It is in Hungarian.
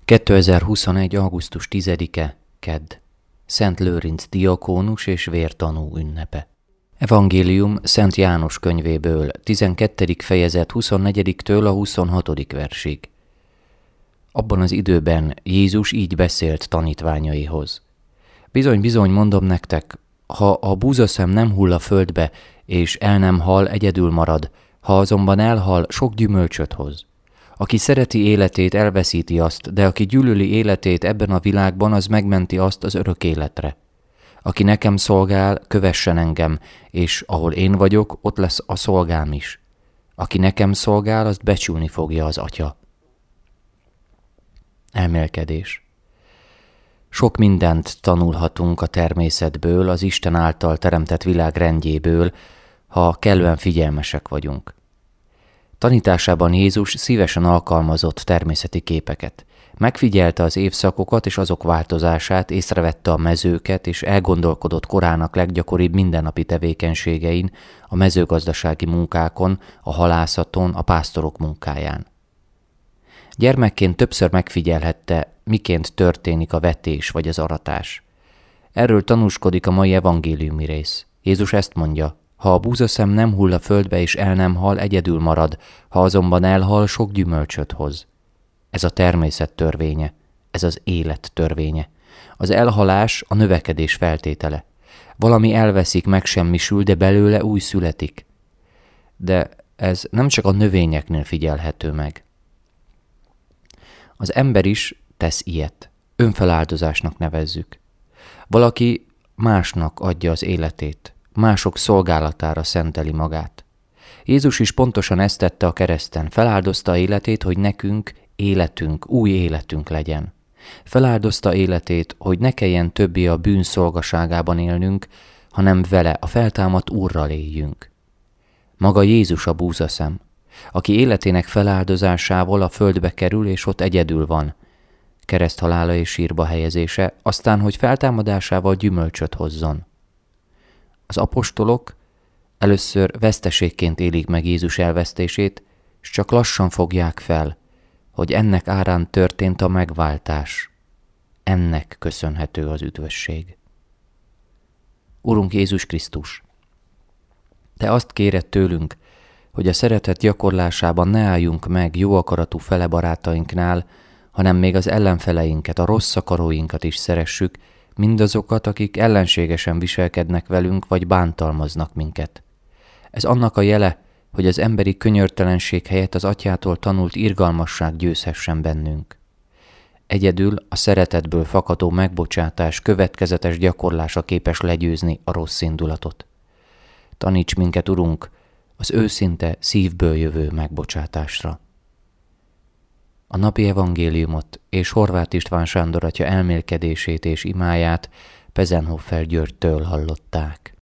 2021. augusztus 10-e, kedd. Szent Lőrinc diakónus és vértanú ünnepe. Evangélium Szent János könyvéből, 12. fejezet 24-től a 26. versig. Abban az időben Jézus így beszélt tanítványaihoz. Bizony, mondom nektek, ha a búzaszem nem hull a földbe, és el nem hal, egyedül marad, ha azonban elhal, sok gyümölcsöt hoz. Aki szereti életét, elveszíti azt, de aki gyűlöli életét ebben a világban, az megmenti azt az örök életre. Aki nekem szolgál, kövessen engem, és ahol én vagyok, ott lesz a szolgám is. Aki nekem szolgál, azt becsülni fogja az Atya. Elmélkedés. Sok mindent tanulhatunk a természetből, az Isten által teremtett világ rendjéből, ha kellően figyelmesek vagyunk. Tanításában Jézus szívesen alkalmazott természeti képeket. Megfigyelte az évszakokat és azok változását, észrevette a mezőket, és elgondolkodott korának leggyakoribb mindennapi tevékenységein, a mezőgazdasági munkákon, a halászaton, a pásztorok munkáján. Gyermekként többször megfigyelhette, miként történik a vetés vagy az aratás. Erről tanúskodik a mai evangéliumi rész. Jézus ezt mondja: ha a búzaszem nem hull a földbe és el nem hal, egyedül marad, ha azonban elhal, sok gyümölcsöt hoz. Ez a természet törvénye, ez az élet törvénye. Az elhalás a növekedés feltétele. Valami elveszik, megsemmisül, de belőle új születik. De ez nem csak a növényeknél figyelhető meg. Az ember is tesz ilyet. Önfeláldozásnak nevezzük. Valaki másnak adja az életét, mások szolgálatára szenteli magát. Jézus is pontosan ezt tette a kereszten, feláldozta életét, hogy nekünk életünk, új életünk legyen. Feláldozta életét, hogy ne kelljen többé a bűn szolgaságában élnünk, hanem vele, a feltámadt Úrral éljünk. Maga Jézus a búzaszem, aki életének feláldozásával a földbe kerül, és ott egyedül van. Kereszthalála és sírba helyezése, aztán, hogy feltámadásával gyümölcsöt hozzon. Az apostolok először veszteségként élik meg Jézus elvesztését, és csak lassan fogják fel, hogy ennek árán történt a megváltás. Ennek köszönhető az üdvösség. Urunk Jézus Krisztus, Te azt kéred tőlünk, hogy a szeretet gyakorlásában ne álljunk meg jó akaratú felebarátainknál, hanem még az ellenfeleinket, a rossz akaróinkat is szeressük, mindazokat, akik ellenségesen viselkednek velünk, vagy bántalmaznak minket. Ez annak a jele, hogy az emberi könyörtelenség helyett az Atyától tanult irgalmasság győzhessen bennünk. Egyedül a szeretetből fakadó megbocsátás következetes gyakorlása képes legyőzni a rossz indulatot. Taníts minket, Urunk, az őszinte, szívből jövő megbocsátásra. A napi evangéliumot és Horváth István Sándor atya elmélkedését és imáját Pezenhofer Györgytől hallották.